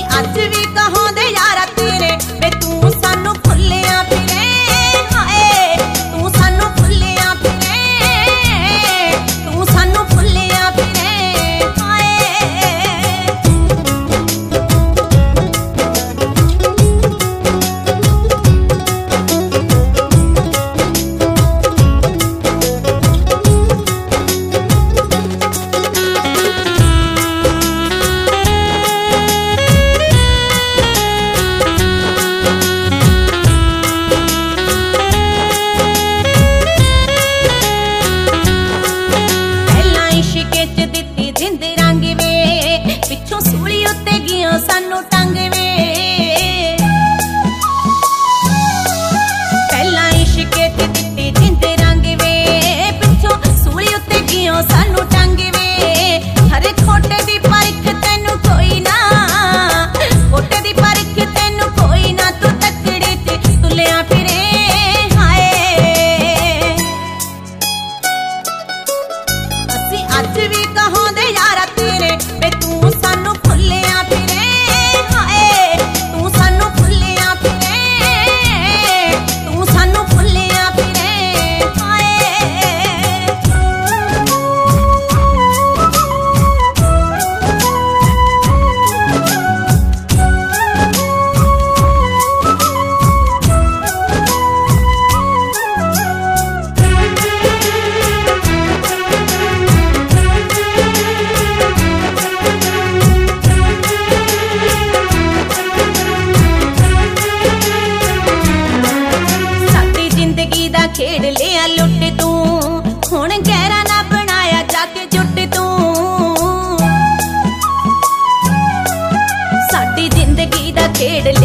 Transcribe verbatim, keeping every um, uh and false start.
अज भी कहांदे यारा तेरे वे तू सानू भुल्लिया फिरे, हाय तू सानू भुल्लिया फिरे, तू सानू भुल्लिया फिरे, हाय। सानू टंग वे पहला इश्के च दित्ती जिंद रंग वे, पिछों सूली उत्ते गियों सानू टंग वे। हरे खोटे दी परख तैनू कोई ना, खोटे दी परख तैनू कोई ना, तू तकड़े च तुलिया फिरे, हाय। असी अज भी कहांदे यारा तेरे वे तू सानू भुल्लिया फिरे, तू सानू भुल्लिया फिरे, तू सानू भुल्लिया फिरे, हाय। खेड़ लिया लुट तू हुण गहरा ना बनाया जग जुट तू, साडी जिंदगी दा खेड़